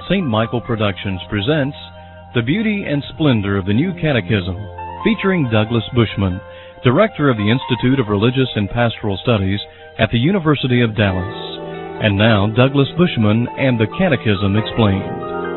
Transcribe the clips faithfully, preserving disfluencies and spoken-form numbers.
Saint Michael Productions presents The Beauty and Splendor of the New Catechism, featuring Douglas Bushman, Director of the Institute of Religious and Pastoral Studies at the University of Dallas. And now, Douglas Bushman and the Catechism Explained.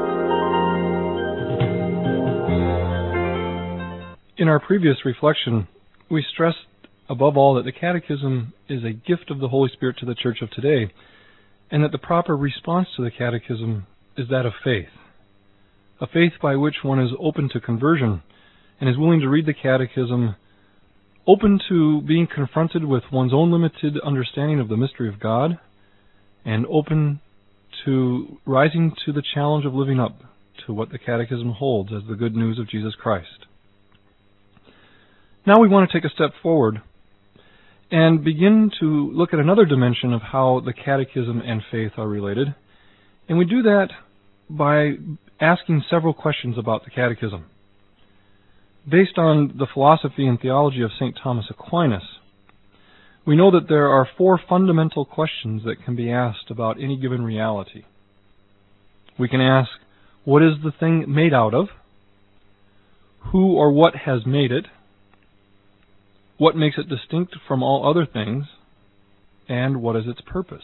In our previous reflection, we stressed above all that the Catechism is a gift of the Holy Spirit to the Church of today, and that the proper response to the Catechism is that of faith. A faith by which one is open to conversion and is willing to read the Catechism, open to being confronted with one's own limited understanding of the mystery of God, and open to rising to the challenge of living up to what the Catechism holds as the good news of Jesus Christ. Now we want to take a step forward and begin to look at another dimension of how the Catechism and faith are related. And we do that by asking several questions about the Catechism. Based on the philosophy and theology of Saint Thomas Aquinas, we know that there are four fundamental questions that can be asked about any given reality. We can ask, what is the thing made out of? Who or what has made it? What makes it distinct from all other things? And what is its purpose?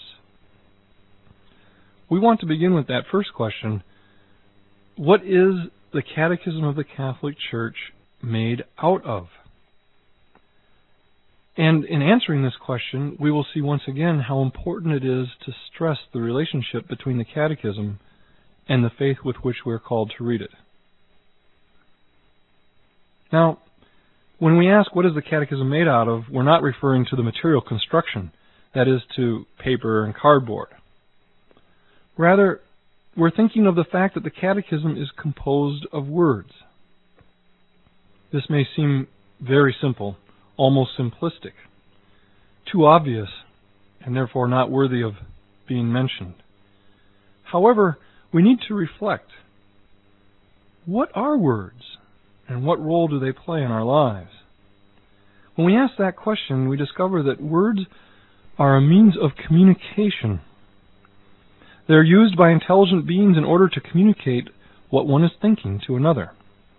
We want to begin with that first question. What is the Catechism of the Catholic Church made out of? And in answering this question, we will see once again how important it is to stress the relationship between the Catechism and the faith with which we are called to read it. Now, when we ask what is the Catechism made out of, we're not referring to the material construction, that is, to paper and cardboard. Rather, we're thinking of the fact that the Catechism is composed of words. This may seem very simple, almost simplistic, too obvious, and therefore not worthy of being mentioned. However, we need to reflect. What are words, and what role do they play in our lives? When we ask that question, we discover that words are a means of communication. They're used by intelligent beings in order to communicate what one is thinking to another.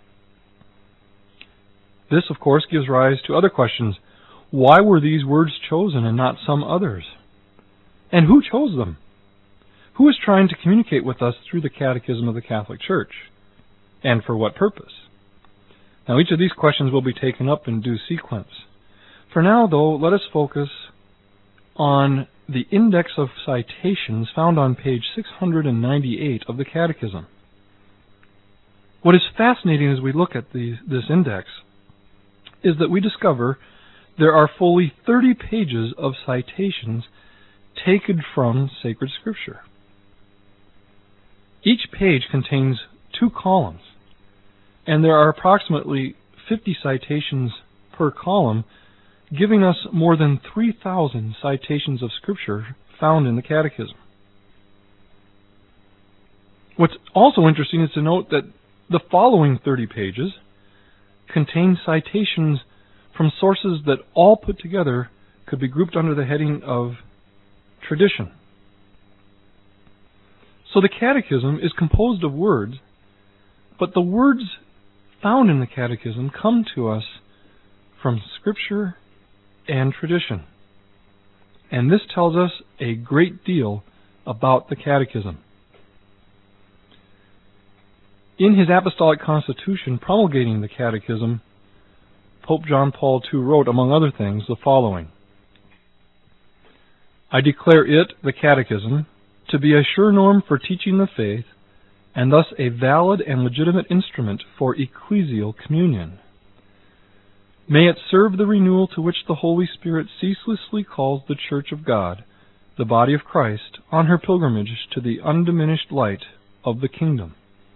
This, of course, gives rise to other questions. Why were these words chosen and not some others? And who chose them? Who is trying to communicate with us through the Catechism of the Catholic Church? And for what purpose? Now, each of these questions will be taken up in due sequence. For now, though, let us focus on the index of citations found on page six hundred ninety-eight of the Catechism. What is fascinating as we look at the, this index is that we discover there are fully thirty pages of citations taken from sacred Scripture. Each page contains two columns, and there are approximately fifty citations per column, giving us more than three thousand citations of Scripture found in the Catechism. What's also interesting is to note that the following thirty pages contain citations from sources that all put together could be grouped under the heading of tradition. So the Catechism is composed of words, but the words found in the Catechism come to us from Scripture and tradition. And this tells us a great deal about the Catechism. In his Apostolic Constitution promulgating the Catechism, Pope John Paul the Second wrote, among other things, the following: I declare it, the Catechism, to be a sure norm for teaching the faith, and thus a valid and legitimate instrument for ecclesial communion. May it serve the renewal to which the Holy Spirit ceaselessly calls the Church of God, the body of Christ, on her pilgrimage to the undiminished light of the kingdom.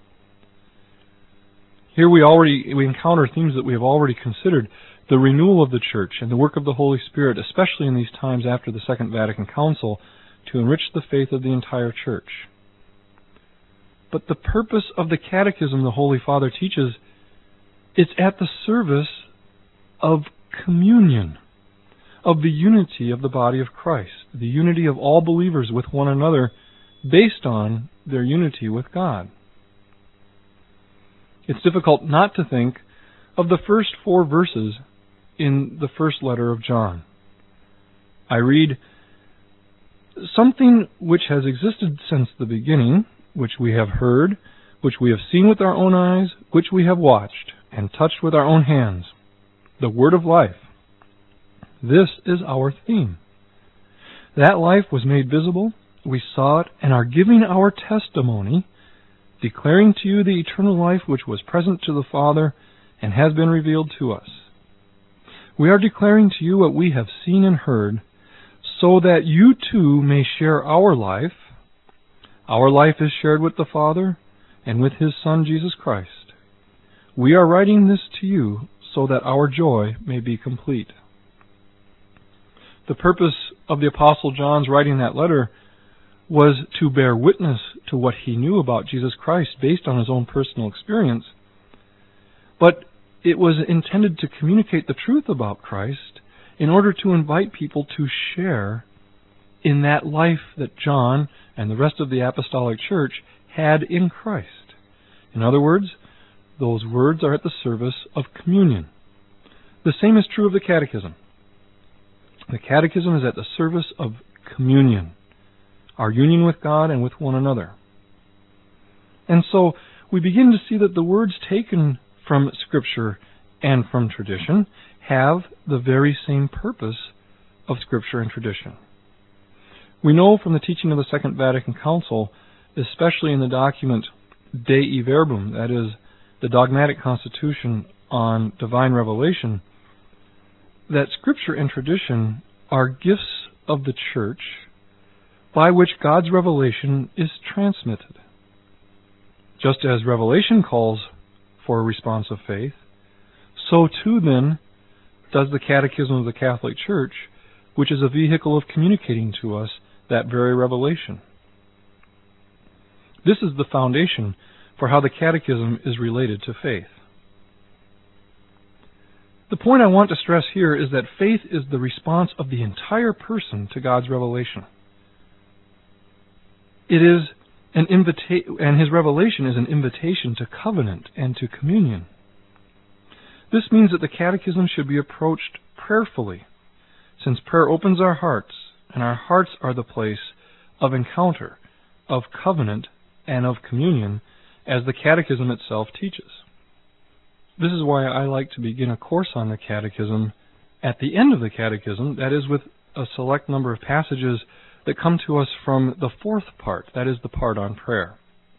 Here we already we encounter themes that we have already considered: the renewal of the Church and the work of the Holy Spirit, especially in these times after the Second Vatican Council, to enrich the faith of the entire Church. But the purpose of the Catechism, the Holy Father teaches, it's at the service of communion, of the unity of the body of Christ, the unity of all believers with one another, based on their unity with God. It's difficult not to think of the first four verses in the first letter of John. I read, "Something which has existed since the beginning, which we have heard, which we have seen with our own eyes, which we have watched and touched with our own hands, the word of life. This is our theme. That life was made visible, we saw it, and are giving our testimony, declaring to you the eternal life which was present to the Father and has been revealed to us. We are declaring to you what we have seen and heard, so that you too may share our life. Our life is shared with the Father and with His Son, Jesus Christ. We are writing this to you so that our joy may be complete." The purpose of the Apostle John's writing that letter was to bear witness to what he knew about Jesus Christ based on his own personal experience, but it was intended to communicate the truth about Christ in order to invite people to share in that life that John and the rest of the Apostolic Church had in Christ. In other words, those words are at the service of communion. The same is true of the Catechism. The Catechism is at the service of communion, our union with God and with one another. And so we begin to see that the words taken from Scripture and from tradition have the very same purpose of Scripture and tradition. We know from the teaching of the Second Vatican Council, especially in the document Dei Verbum, that is, the dogmatic constitution on divine revelation, that Scripture and tradition are gifts of the Church by which God's revelation is transmitted. Just as revelation calls for a response of faith, so too then does the Catechism of the Catholic Church, which is a vehicle of communicating to us that very revelation. This is the foundation for how the Catechism is related to faith. The point I want to stress here is that faith is the response of the entire person to God's revelation. It is an invita- and His revelation is an invitation to covenant and to communion. This means that the Catechism should be approached prayerfully, since prayer opens our hearts, and our hearts are the place of encounter, of covenant, and of communion, as the Catechism itself teaches. This is why I like to begin a course on the Catechism at the end of the Catechism, that is, with a select number of passages that come to us from the fourth part, that is, the part on prayer.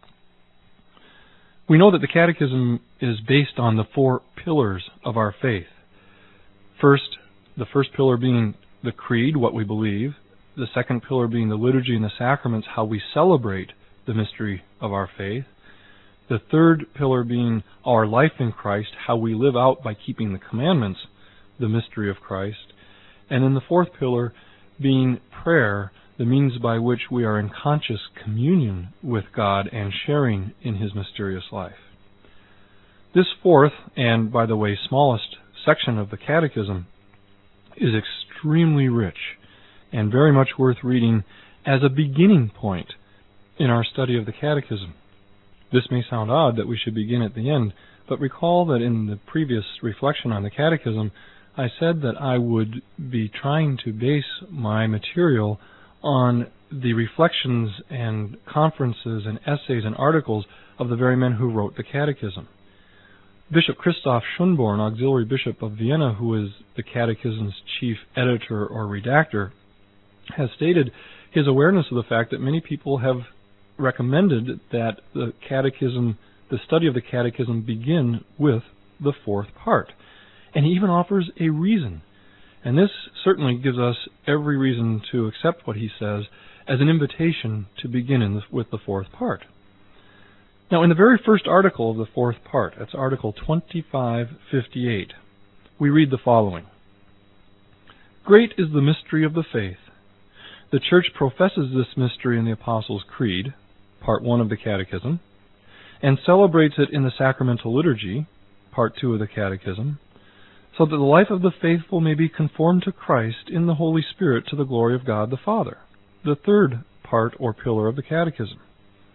We know that the Catechism is based on the four pillars of our faith. First, the first pillar being the Creed, what we believe. The second pillar being the liturgy and the sacraments, how we celebrate the mystery of our faith. The third pillar being our life in Christ, how we live out by keeping the commandments, the mystery of Christ. And then the fourth pillar being prayer, the means by which we are in conscious communion with God and sharing in His mysterious life. This fourth, and by the way, smallest section of the Catechism is extremely rich and very much worth reading as a beginning point in our study of the Catechism. This may sound odd that we should begin at the end, but recall that in the previous reflection on the Catechism, I said that I would be trying to base my material on the reflections and conferences and essays and articles of the very men who wrote the Catechism. Bishop Christoph Schönborn, Auxiliary Bishop of Vienna, who is the Catechism's chief editor or redactor, has stated his awareness of the fact that many people have recommended that the Catechism, the study of the Catechism, begin with the fourth part. And he even offers a reason. And this certainly gives us every reason to accept what he says as an invitation to begin in the, with the fourth part. Now, in the very first article of the fourth part, that's Article twenty-five fifty-eight, we read the following. Great is the mystery of the faith. The Church professes this mystery in the Apostles' Creed, Part one of the Catechism, and celebrates it in the Sacramental Liturgy, Part two of the Catechism, so that the life of the faithful may be conformed to Christ in the Holy Spirit to the glory of God the Father, the third part or pillar of the Catechism.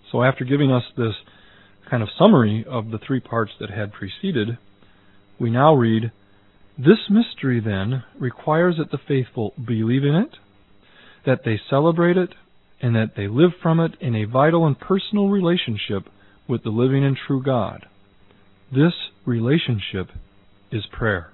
So after giving us this kind of summary of the three parts that had preceded, we now read, "This mystery, then, requires that the faithful believe in it, that they celebrate it, and that they live from it in a vital and personal relationship with the living and true God. This relationship is prayer."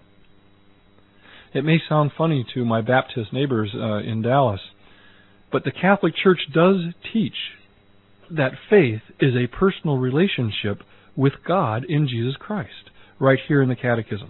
It may sound funny to my Baptist neighbors uh, in Dallas, but the Catholic Church does teach that faith is a personal relationship with God in Jesus Christ, right here in the Catechism.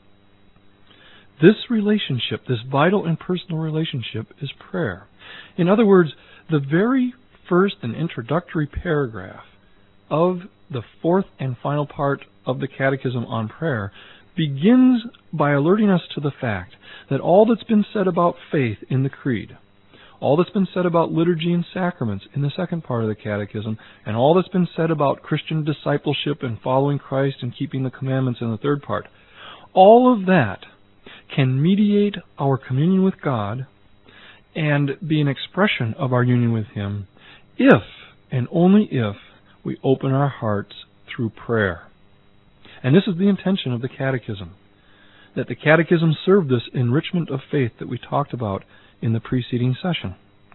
This relationship, this vital and personal relationship, is prayer. In other words, the very first and introductory paragraph of the fourth and final part of the Catechism on prayer begins by alerting us to the fact that all that's been said about faith in the Creed, all that's been said about liturgy and sacraments in the second part of the Catechism, and all that's been said about Christian discipleship and following Christ and keeping the commandments in the third part, all of that can mediate our communion with God and be an expression of our union with Him if, and only if, we open our hearts through prayer. And this is the intention of the Catechism, that the Catechism serve this enrichment of faith that we talked about in the preceding session.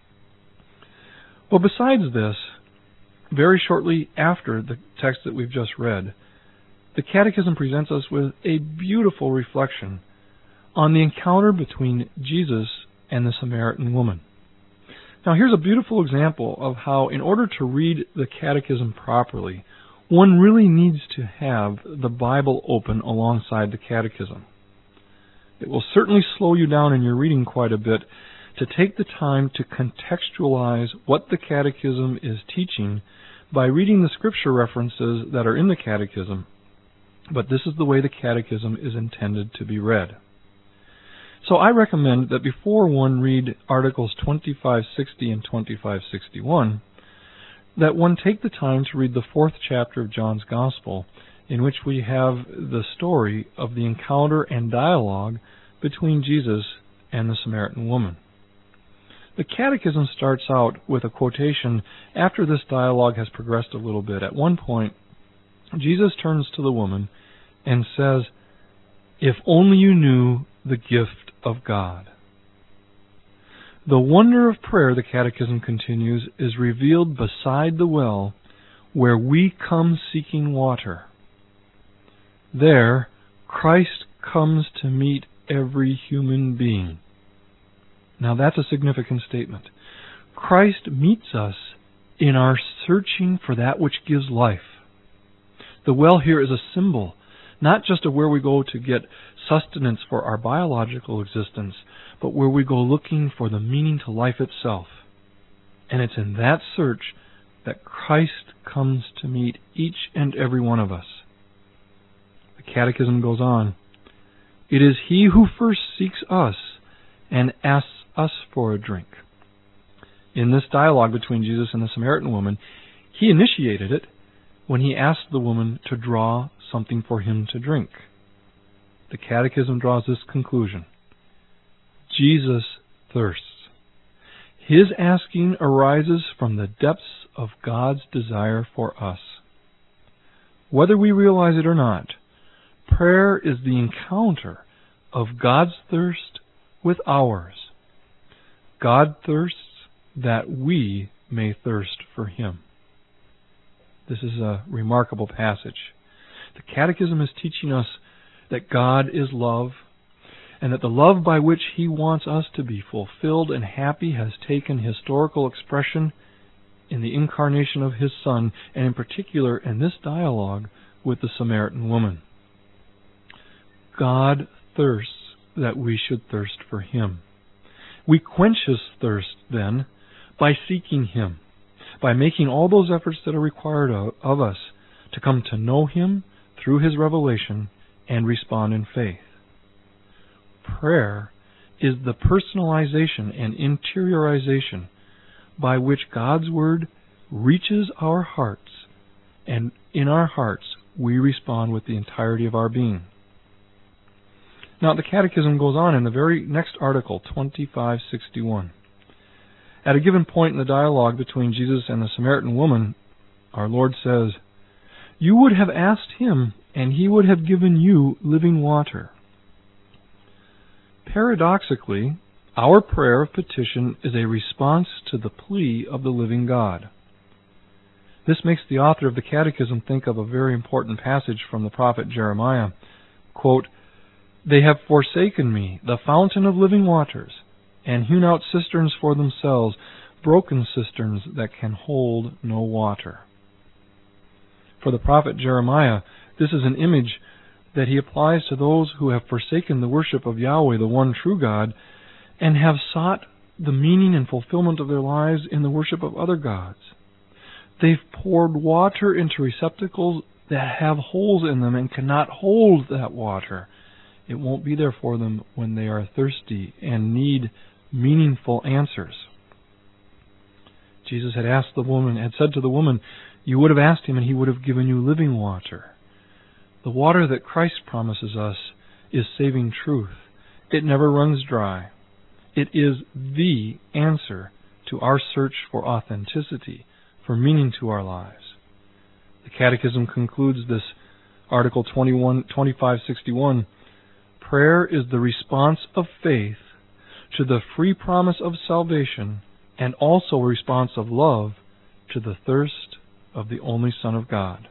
Well, besides this, very shortly after the text that we've just read, the Catechism presents us with a beautiful reflection on the encounter between Jesus and the Samaritan woman. Now, here's a beautiful example of how, in order to read the Catechism properly, one really needs to have the Bible open alongside the Catechism. It will certainly slow you down in your reading quite a bit to take the time to contextualize what the Catechism is teaching by reading the scripture references that are in the Catechism. But this is the way the Catechism is intended to be read. So I recommend that before one read Articles twenty-five sixty and twenty-five sixty-one, that one take the time to read the fourth chapter of John's Gospel, in which we have the story of the encounter and dialogue between Jesus and the Samaritan woman. The Catechism starts out with a quotation after this dialogue has progressed a little bit. At one point, Jesus turns to the woman and says, "If only you knew the gift of God." The wonder of prayer, the Catechism continues, is revealed beside the well where we come seeking water. There, Christ comes to meet every human being. Now that's a significant statement. Christ meets us in our searching for that which gives life. The well here is a symbol, not just of where we go to get sustenance for our biological existence, but where we go looking for the meaning to life itself. And it's in that search that Christ comes to meet each and every one of us. The Catechism goes on, "It is He who first seeks us and asks us for a drink." In this dialogue between Jesus and the Samaritan woman, He initiated it when He asked the woman to draw something for Him to drink. The Catechism draws this conclusion: Jesus thirsts. His asking arises from the depths of God's desire for us. Whether we realize it or not, prayer is the encounter of God's thirst with ours. God thirsts that we may thirst for Him. This is a remarkable passage. The Catechism is teaching us that God is love, and that the love by which He wants us to be fulfilled and happy has taken historical expression in the incarnation of His Son, and in particular in this dialogue with the Samaritan woman. God thirsts that we should thirst for Him. We quench His thirst, then, by seeking Him, by making all those efforts that are required of, of us to come to know Him through His revelation and respond in faith. Prayer is the personalization and interiorization by which God's Word reaches our hearts, and in our hearts we respond with the entirety of our being. Now, the Catechism goes on in the very next article, twenty-five sixty-one. At a given point in the dialogue between Jesus and the Samaritan woman, our Lord says, "You would have asked him, and he would have given you living water." Paradoxically, our prayer of petition is a response to the plea of the living God. This makes the author of the Catechism think of a very important passage from the prophet Jeremiah. Quote, "They have forsaken me, the fountain of living waters, and hewn out cisterns for themselves, broken cisterns that can hold no water." For the prophet Jeremiah, this is an image that he applies to those who have forsaken the worship of Yahweh, the one true God, and have sought the meaning and fulfillment of their lives in the worship of other gods. They've poured water into receptacles that have holes in them and cannot hold that water. It won't be there for them when they are thirsty and need meaningful answers. Jesus had asked the woman, had said to the woman, "You would have asked him and he would have given you living water." The water that Christ promises us is saving truth. It never runs dry. It is the answer to our search for authenticity, for meaning to our lives. The Catechism concludes this Article twenty-one, twenty-five sixty-one, "Prayer is the response of faith to the free promise of salvation, and also a response of love to the thirst of the only Son of God."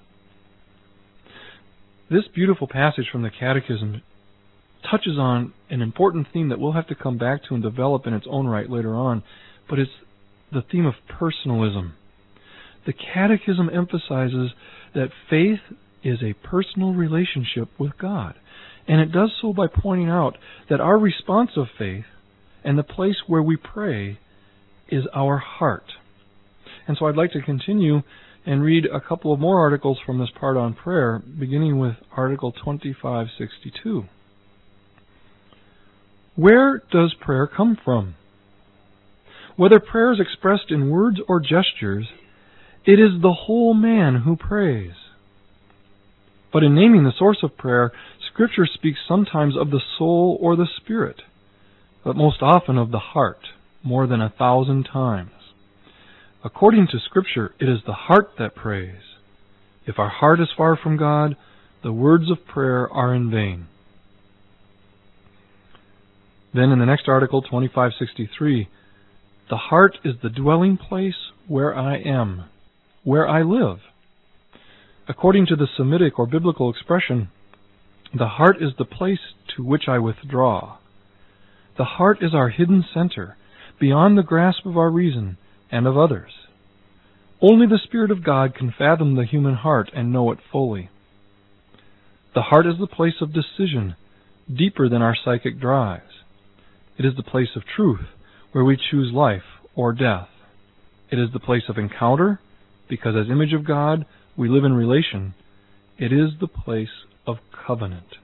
This beautiful passage from the Catechism touches on an important theme that we'll have to come back to and develop in its own right later on, but it's the theme of personalism. The Catechism emphasizes that faith is a personal relationship with God, and it does so by pointing out that our response of faith and the place where we pray is our heart. And so I'd like to continue and read a couple of more articles from this part on prayer, beginning with Article twenty-five sixty-two. Where does prayer come from? Whether prayer is expressed in words or gestures, it is the whole man who prays. But in naming the source of prayer, Scripture speaks sometimes of the soul or the spirit, but most often of the heart, more than a thousand times. According to Scripture, it is the heart that prays. If our heart is far from God, the words of prayer are in vain. Then in the next article, twenty-five sixty-three, the heart is the dwelling place where I am, where I live. According to the Semitic or biblical expression, the heart is the place to which I withdraw. The heart is our hidden center, beyond the grasp of our reason and of others. Only the Spirit of God can fathom the human heart and know it fully. The heart is the place of decision, deeper than our psychic drives. It is the place of truth, where we choose life or death. It is the place of encounter, because as image of God, we live in relation. It is the place of covenant.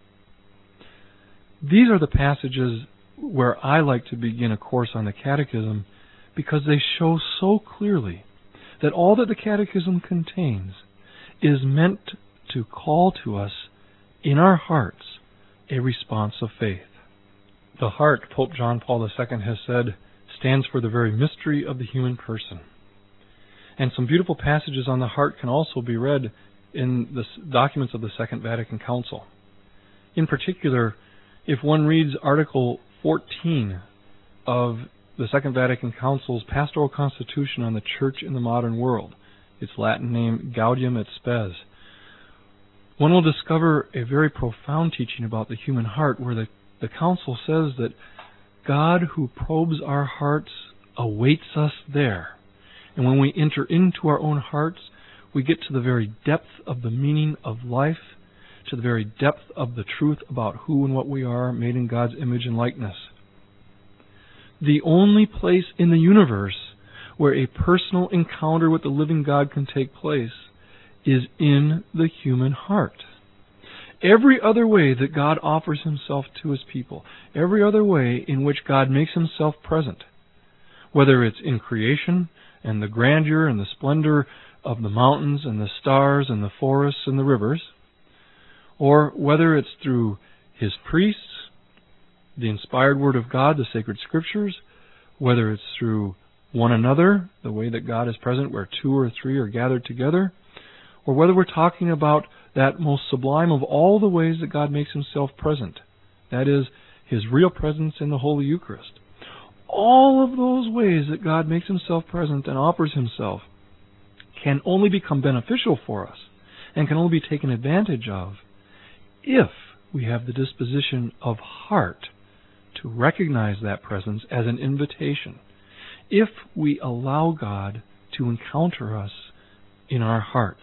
These are the passages where I like to begin a course on the Catechism, because they show so clearly that all that the Catechism contains is meant to call to us in our hearts a response of faith. The heart, Pope John Paul the Second has said, stands for the very mystery of the human person. And some beautiful passages on the heart can also be read in the documents of the Second Vatican Council. In particular, if one reads Article fourteen of the Second Vatican Council's Pastoral Constitution on the Church in the Modern World, its Latin name Gaudium et Spes, one will discover a very profound teaching about the human heart, where the, the Council says that God who probes our hearts awaits us there. And when we enter into our own hearts, we get to the very depth of the meaning of life, to the very depth of the truth about who and what we are, made in God's image and likeness. The only place in the universe where a personal encounter with the living God can take place is in the human heart. Every other way that God offers Himself to His people, every other way in which God makes Himself present, whether it's in creation and the grandeur and the splendor of the mountains and the stars and the forests and the rivers, or whether it's through His priests, the inspired Word of God, the sacred Scriptures, whether it's through one another, the way that God is present where two or three are gathered together, or whether we're talking about that most sublime of all the ways that God makes himself present, that is, his real presence in the Holy Eucharist. All of those ways that God makes himself present and offers himself can only become beneficial for us and can only be taken advantage of if we have the disposition of heart to recognize that presence as an invitation, if we allow God to encounter us in our hearts.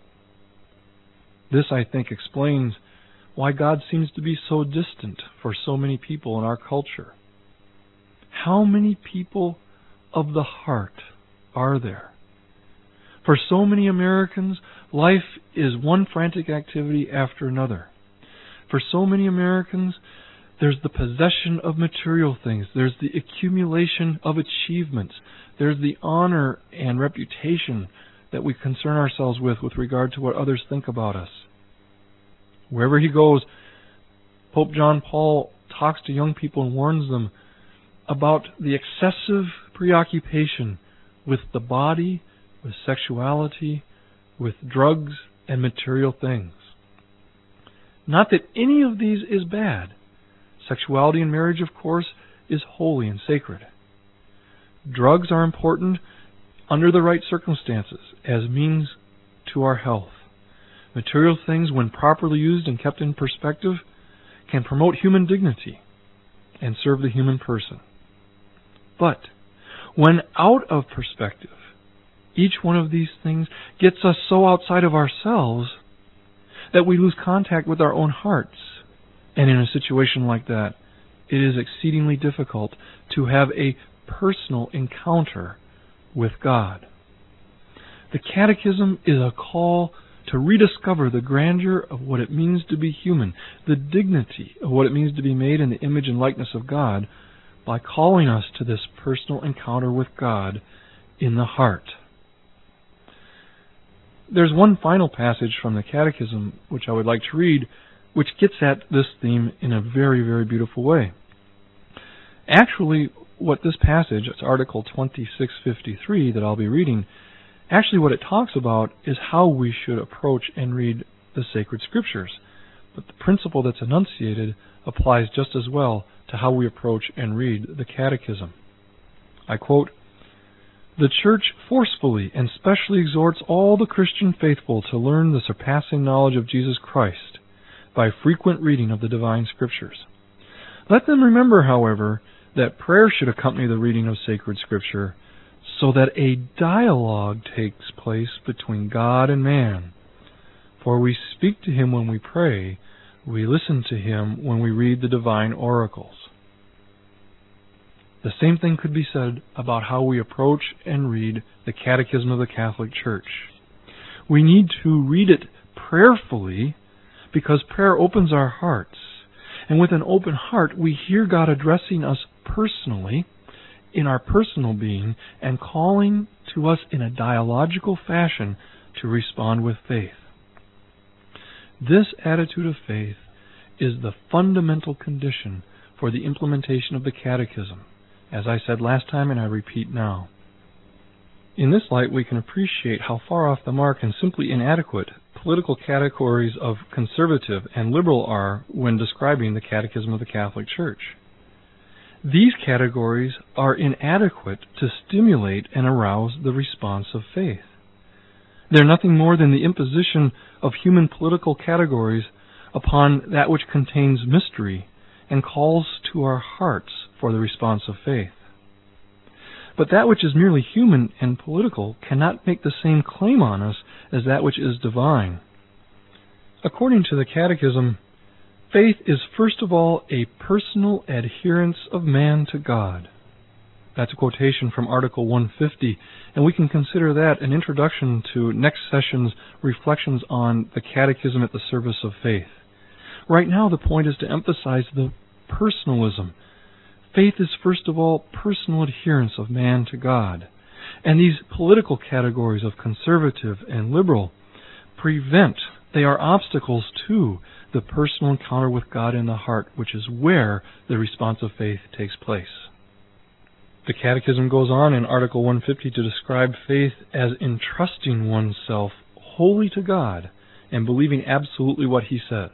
This, I think, explains why God seems to be so distant for so many people in our culture. How many people of the heart are there? For so many Americans, life is one frantic activity after another. For so many Americans, there's the possession of material things. There's the accumulation of achievements. There's the honor and reputation that we concern ourselves with with regard to what others think about us. Wherever he goes, Pope John Paul talks to young people and warns them about the excessive preoccupation with the body, with sexuality, with drugs and material things. Not that any of these is bad. Sexuality in marriage, of course, is holy and sacred. Drugs are important under the right circumstances as means to our health. Material things, when properly used and kept in perspective, can promote human dignity and serve the human person. But when out of perspective, each one of these things gets us so outside of ourselves that we lose contact with our own hearts. And in a situation like that, it is exceedingly difficult to have a personal encounter with God. The Catechism is a call to rediscover the grandeur of what it means to be human, the dignity of what it means to be made in the image and likeness of God, by calling us to this personal encounter with God in the heart. There's one final passage from the Catechism which I would like to read, which gets at this theme in a very, very beautiful way. Actually, what this passage, it's Article twenty-six fifty-three that I'll be reading, actually what it talks about is how we should approach and read the sacred Scriptures. But the principle that's enunciated applies just as well to how we approach and read the Catechism. I quote, "The Church forcefully and specially exhorts all the Christian faithful to learn the surpassing knowledge of Jesus Christ by frequent reading of the divine Scriptures. Let them remember, however, that prayer should accompany the reading of sacred Scripture, so that a dialogue takes place between God and man. For we speak to Him when we pray, we listen to Him when we read the divine oracles." The same thing could be said about how we approach and read the Catechism of the Catholic Church. We need to read it prayerfully because prayer opens our hearts. And with an open heart, we hear God addressing us personally, in our personal being, and calling to us in a dialogical fashion to respond with faith. This attitude of faith is the fundamental condition for the implementation of the Catechism, as I said last time and I repeat now. In this light, we can appreciate how far off the mark and simply inadequate political categories of conservative and liberal are when describing the Catechism of the Catholic Church. These categories are inadequate to stimulate and arouse the response of faith. They're nothing more than the imposition of human political categories upon that which contains mystery and calls to our hearts for the response of faith. But that which is merely human and political cannot make the same claim on us as that which is divine. According to the Catechism, faith is first of all a personal adherence of man to God. That's a quotation from Article one fifty, and we can consider that an introduction to next session's reflections on the Catechism at the service of faith. Right now the point is to emphasize the personalism. Faith is first of all personal adherence of man to God. And these political categories of conservative and liberal prevent, they are obstacles to the personal encounter with God in the heart, which is where the response of faith takes place. The Catechism goes on in Article one fifty to describe faith as entrusting oneself wholly to God and believing absolutely what He says.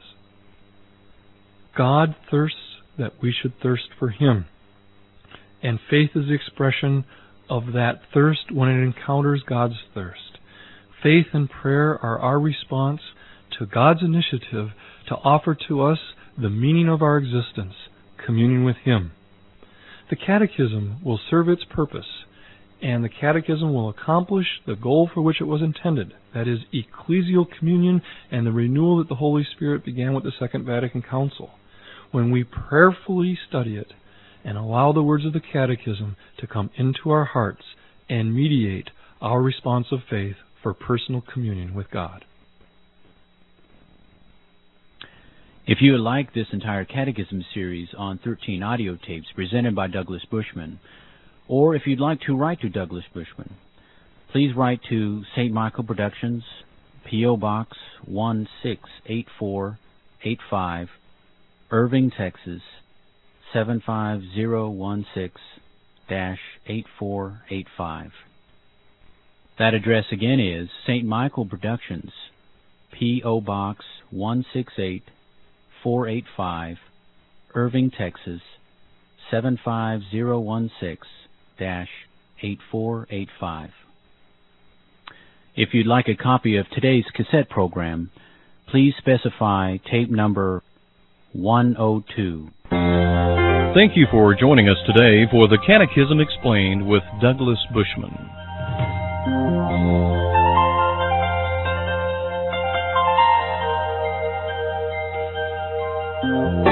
God thirsts that we should thirst for Him, and faith is the expression of that thirst when it encounters God's thirst. Faith and prayer are our response to God's initiative to offer to us the meaning of our existence, communing with Him. The Catechism will serve its purpose, and the Catechism will accomplish the goal for which it was intended, that is, ecclesial communion and the renewal that the Holy Spirit began with the Second Vatican Council. When we prayerfully study it and allow the words of the Catechism to come into our hearts and mediate our response of faith for personal communion with God. If you would like this entire Catechism series on thirteen audio tapes presented by Douglas Bushman, or if you'd like to write to Douglas Bushman, please write to Saint Michael Productions, P O Box one six eight four eight five, Irving, Texas seven five zero one six dash eight four eight five. That address again is Saint Michael Productions, P O Box one six eight four eight five, Irving, Texas seven five zero one six dash eight four eight five. If you'd like a copy of today's cassette program, please specify tape number one oh two. Thank you for joining us today for the Catechism Explained with Douglas Bushman. Thank you.